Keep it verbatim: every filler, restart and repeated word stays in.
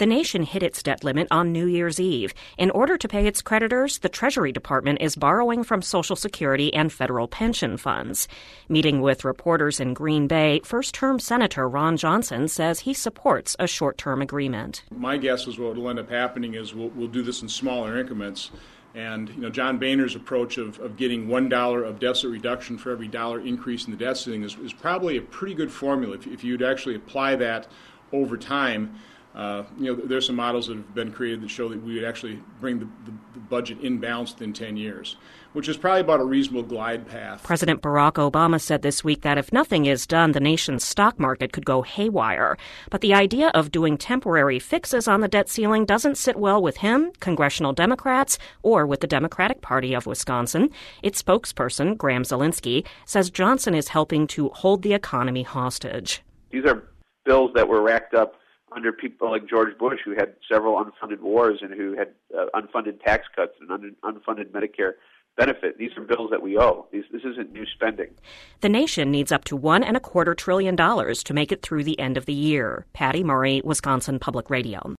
The nation hit its debt limit on New Year's Eve. In order to pay its creditors, the Treasury Department is borrowing from Social Security and federal pension funds. Meeting with reporters in Green Bay, first-term Senator Ron Johnson says he supports a short-term agreement. My guess is what will end up happening is we'll, we'll do this in smaller increments. And, you know, John Boehner's approach of, of getting one dollar of deficit reduction for every dollar increase in the debt ceiling is, is probably a pretty good formula. If, if you'd actually apply that over time, uh, you know, there's some models that have been created that show that we would actually bring the, the, the budget in balance within ten years, which is probably about a reasonable glide path. President Barack Obama said this week that if nothing is done, the nation's stock market could go haywire. But the idea of doing temporary fixes on the debt ceiling doesn't sit well with him, congressional Democrats, or with the Democratic Party of Wisconsin. Its spokesperson, Graham Zielinski, says Johnson is helping to hold the economy hostage. These are bills that were racked up under people like George Bush, who had several unfunded wars and who had uh, unfunded tax cuts and un- unfunded Medicare benefit. These are bills that we owe. These, this isn't new spending. The nation needs up to one and a quarter trillion dollars to make it through the end of the year. Patty Murray, Wisconsin Public Radio.